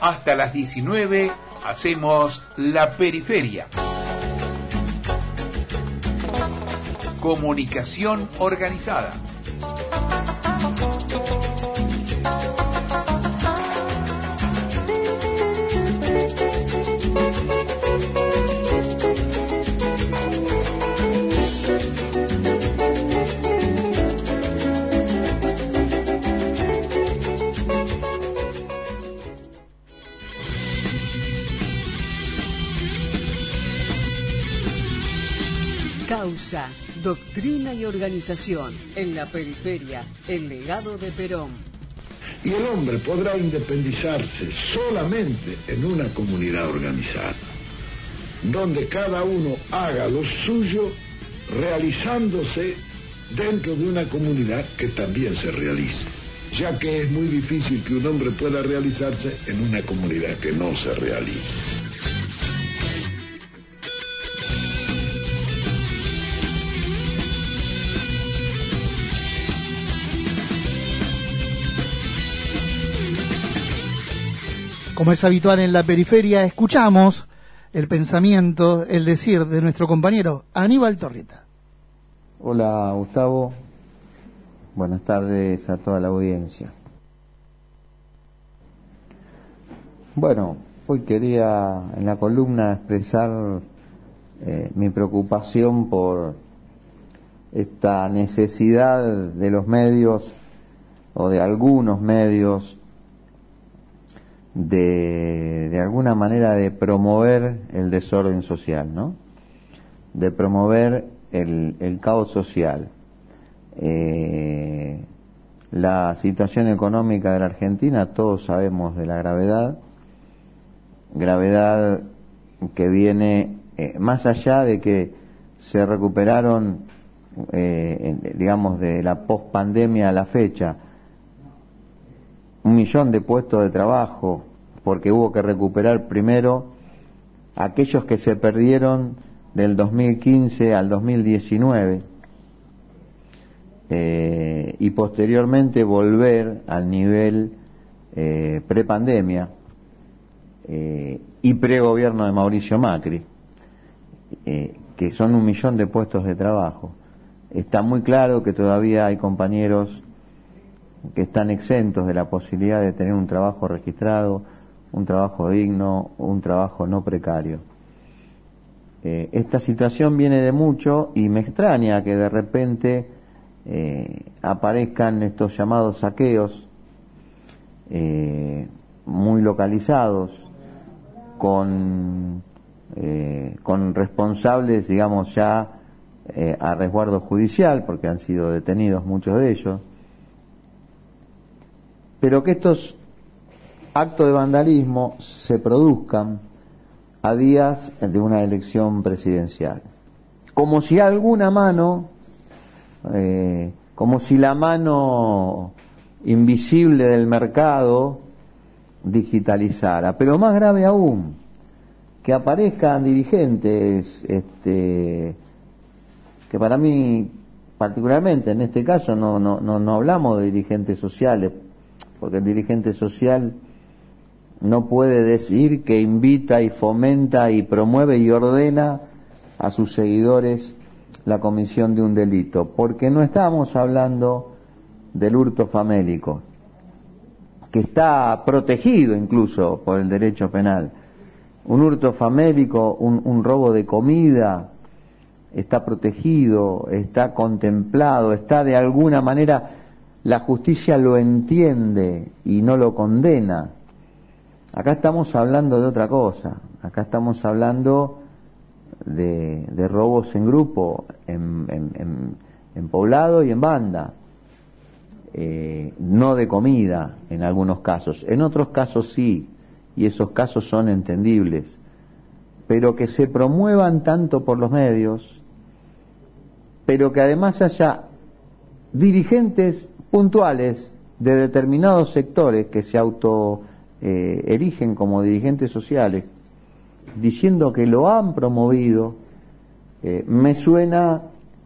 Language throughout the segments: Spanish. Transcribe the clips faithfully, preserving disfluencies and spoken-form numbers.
Hasta las diecinueve hacemos La Periferia. Comunicación organizada. Causa, doctrina y organización. En la periferia, el legado de Perón. Y el hombre podrá independizarse solamente en una comunidad organizada, donde cada uno haga lo suyo, realizándose dentro de una comunidad que también se realice, ya que es muy difícil que un hombre pueda realizarse en una comunidad que no se realice. Como es habitual en la periferia, escuchamos el pensamiento, el decir de nuestro compañero Aníbal Torreta. Hola Gustavo, buenas tardes a toda la audiencia. Bueno, hoy quería en la columna expresar eh, mi preocupación por esta necesidad de los medios o de algunos medios de, de alguna manera de promover el desorden social, ¿no? De promover el, el caos social. Eh, la situación económica de la Argentina, todos sabemos de la gravedad, gravedad que viene eh, más allá de que se recuperaron, eh, digamos, de la pospandemia a la fecha, un millón de puestos de trabajo, porque hubo que recuperar primero aquellos que se perdieron del dos mil quince al dos mil diecinueve, eh, y posteriormente volver al nivel eh, prepandemia eh, y pregobierno de Mauricio Macri, eh, que son un millón de puestos de trabajo. Está muy claro que todavía hay compañeros que están exentos de la posibilidad de tener un trabajo registrado, un trabajo digno, un trabajo no precario. Eh, esta situación viene de mucho y me extraña que de repente eh, aparezcan estos llamados saqueos eh, muy localizados con, eh, con responsables, digamos, ya eh, a resguardo judicial, porque han sido detenidos muchos de ellos, pero que estos actos de vandalismo se produzcan a días de una elección presidencial, como si alguna mano, eh, como si la mano invisible del mercado digitalizara, pero más grave aún, que aparezcan dirigentes, este, que para mí particularmente en este caso no, no, no, no hablamos de dirigentes sociales, porque el dirigente social no puede decir que invita y fomenta y promueve y ordena a sus seguidores la comisión de un delito, porque no estamos hablando del hurto famélico, que está protegido incluso por el derecho penal. Un hurto famélico, un, un robo de comida, está protegido, está contemplado, está de alguna manera, la justicia lo entiende y no lo condena. Acá estamos hablando de otra cosa, acá estamos hablando de, de robos en grupo, en, en, en, en poblado y en banda, eh, no de comida en algunos casos, en otros casos sí, y esos casos son entendibles, pero que se promuevan tanto por los medios, pero que además haya dirigentes puntuales de determinados sectores que se auto eh, erigen como dirigentes sociales, diciendo que lo han promovido, eh, me suena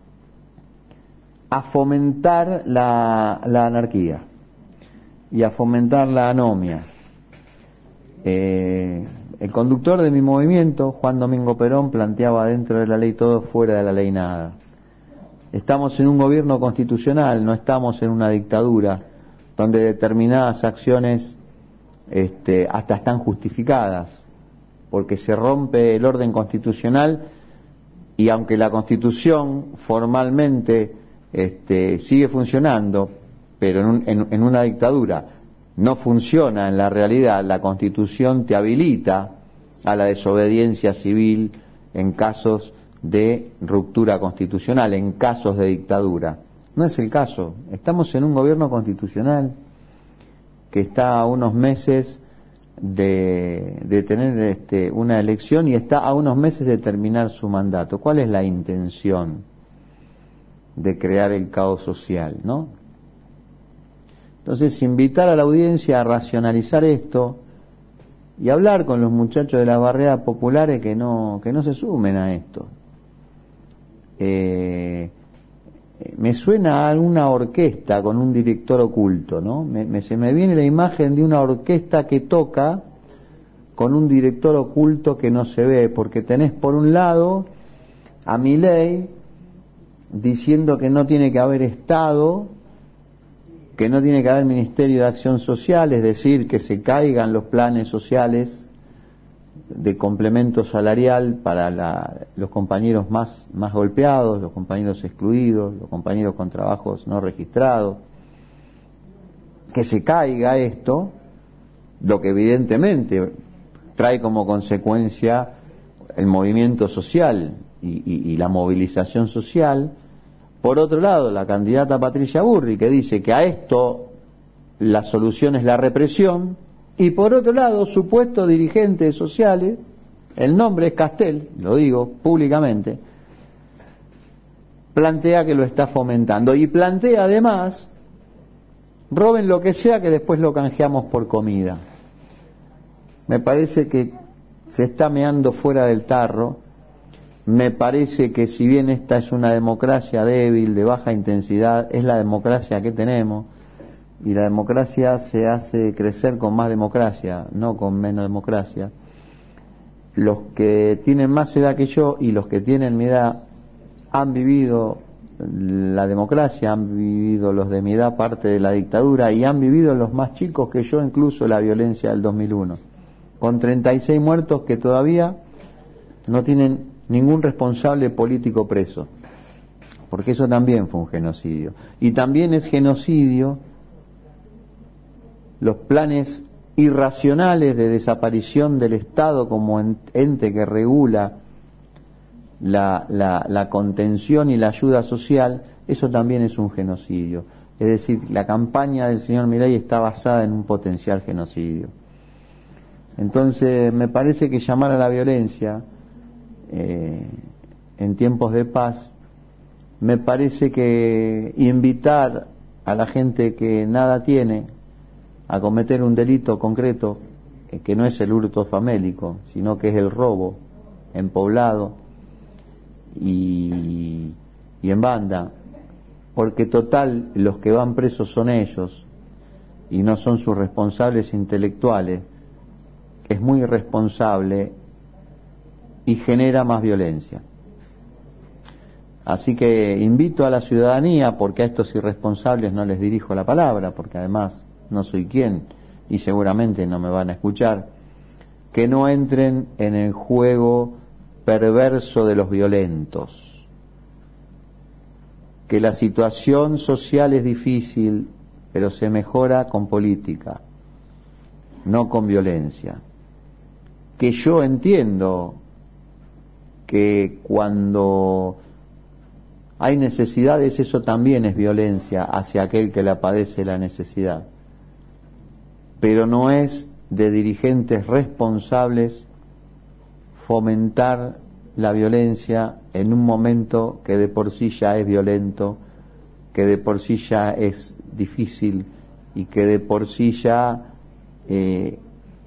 a fomentar la, la anarquía y a fomentar la anomia. Eh, el conductor de mi movimiento, Juan Domingo Perón, planteaba dentro de la ley todo, fuera de la ley nada. Estamos en un gobierno constitucional, no estamos en una dictadura donde determinadas acciones este, hasta están justificadas, porque se rompe el orden constitucional y aunque la Constitución formalmente este, sigue funcionando, pero en, un, en, en una dictadura no funciona en la realidad, la Constitución te habilita a la desobediencia civil en casos de ruptura constitucional, en casos de dictadura. No es el caso. Estamos en un gobierno constitucional que está a unos meses de, de tener este, una elección y está a unos meses de terminar su mandato. ¿Cuál es la intención de crear el caos social, no? Entonces, invitar a la audiencia a racionalizar esto y hablar con los muchachos de las barriadas populares que no, que no se sumen a esto. Eh, me suena a alguna orquesta con un director oculto, ¿no? Me, me, se me viene la imagen de una orquesta que toca con un director oculto que no se ve, porque tenés por un lado a Milei diciendo que no tiene que haber Estado, que no tiene que haber Ministerio de Acción Social, es decir, que se caigan los planes sociales de complemento salarial para la, los compañeros más, más golpeados, los compañeros excluidos, los compañeros con trabajos no registrados, que se caiga esto, lo que evidentemente trae como consecuencia el movimiento social y, y, y la movilización social. Por otro lado, la candidata Patricia Burri, que dice que a esto la solución es la represión, y por otro lado, supuestos dirigentes sociales, el nombre es Castel, lo digo públicamente, plantea que lo está fomentando, y plantea además, roben lo que sea que después lo canjeamos por comida. Me parece que se está meando fuera del tarro. Me parece que si bien esta es una democracia débil, de baja intensidad, es la democracia que tenemos, y la democracia se hace crecer con más democracia, no con menos democracia. Los que tienen más edad que yo y los que tienen mi edad han vivido la democracia, han vivido los de mi edad parte de la dictadura y han vivido los más chicos que yo incluso la violencia del dos mil uno, con treinta y seis muertos que todavía no tienen ningún responsable político preso, porque eso también fue un genocidio. Y también es genocidio los planes irracionales de desaparición del Estado como ente que regula la, la, la contención y la ayuda social. Eso también es un genocidio. Es decir, la campaña del señor Milei está basada en un potencial genocidio. Entonces, me parece que llamar a la violencia eh, en tiempos de paz, me parece que invitar a la gente que nada tiene a cometer un delito concreto, eh, que no es el hurto famélico, sino que es el robo en poblado y, y en banda, porque total los que van presos son ellos y no son sus responsables intelectuales, es muy irresponsable y genera más violencia. Así que invito a la ciudadanía, porque a estos irresponsables no les dirijo la palabra, porque además no soy quien y seguramente no me van a escuchar, que no entren en el juego perverso de los violentos, que la situación social es difícil, pero se mejora con política, no con violencia. Que yo entiendo que cuando hay necesidades, eso también es violencia hacia aquel que la padece la necesidad, pero no es de dirigentes responsables fomentar la violencia en un momento que de por sí ya es violento, que de por sí ya es difícil y que de por sí ya eh,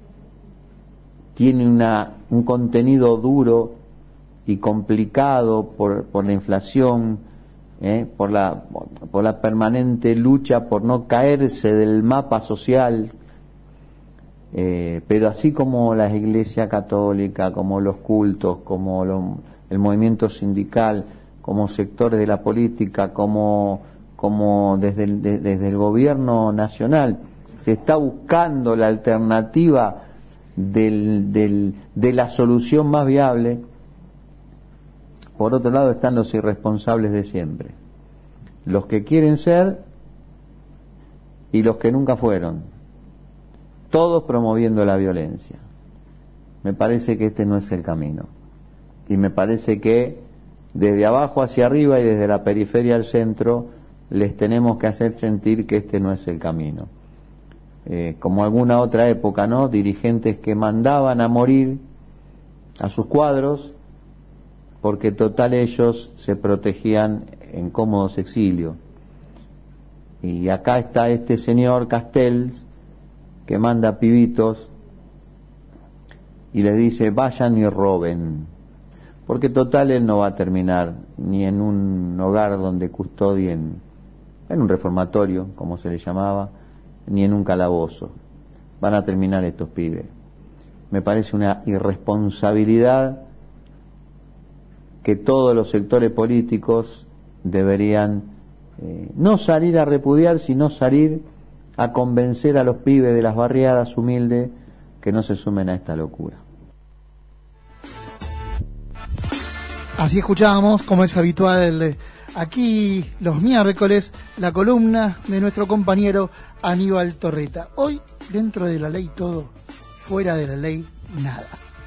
tiene una, un contenido duro y complicado por, por la inflación, eh, por la, por la permanente lucha por no caerse del mapa social, Eh, pero así como la Iglesia Católica, como los cultos, como lo, el movimiento sindical, como sectores de la política, como, como desde el, de, desde el gobierno nacional, se está buscando la alternativa del, del, de la solución más viable. Por otro lado están los irresponsables de siempre, los que quieren ser y los que nunca fueron, todos promoviendo la violencia. Me parece que este no es el camino, y me parece que desde abajo hacia arriba y desde la periferia al centro les tenemos que hacer sentir que este no es el camino. Eh, como alguna otra época, ¿no? Dirigentes que mandaban a morir a sus cuadros porque total ellos se protegían en cómodos exilios. Y acá está este señor Castells que manda pibitos y les dice vayan y roben, porque total él no va a terminar ni en un hogar donde custodien, en un reformatorio como se le llamaba, ni en un calabozo. Van a terminar estos pibes. Me parece una irresponsabilidad que todos los sectores políticos deberían eh, no salir a repudiar, sino salir a convencer a los pibes de las barriadas humildes que no se sumen a esta locura. Así escuchábamos, como es habitual aquí los miércoles, la columna de nuestro compañero Aníbal Torreta. Hoy, dentro de la ley todo, fuera de la ley nada.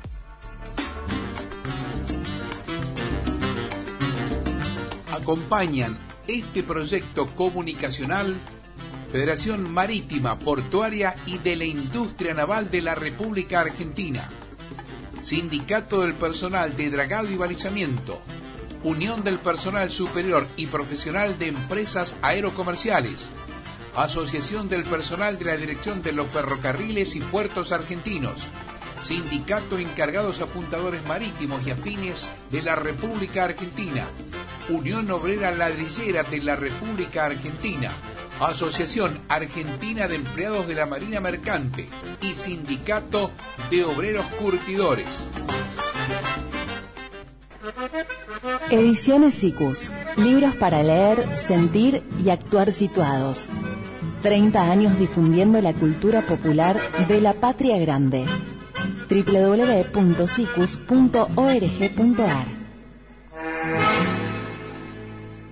Acompañan este proyecto comunicacional Federación Marítima, Portuaria y de la Industria Naval de la República Argentina, Sindicato del Personal de Dragado y Balizamiento, Unión del Personal Superior y Profesional de Empresas Aerocomerciales, Asociación del Personal de la Dirección de los Ferrocarriles y Puertos Argentinos, Sindicato Encargados Apuntadores Marítimos y Afines de la República Argentina, Unión Obrera Ladrillera de la República Argentina, Asociación Argentina de Empleados de la Marina Mercante y Sindicato de Obreros Curtidores. Ediciones Sikus, libros para leer, sentir y actuar situados. treinta años difundiendo la cultura popular de la patria grande. doble u doble u doble u punto sikus punto org punto ar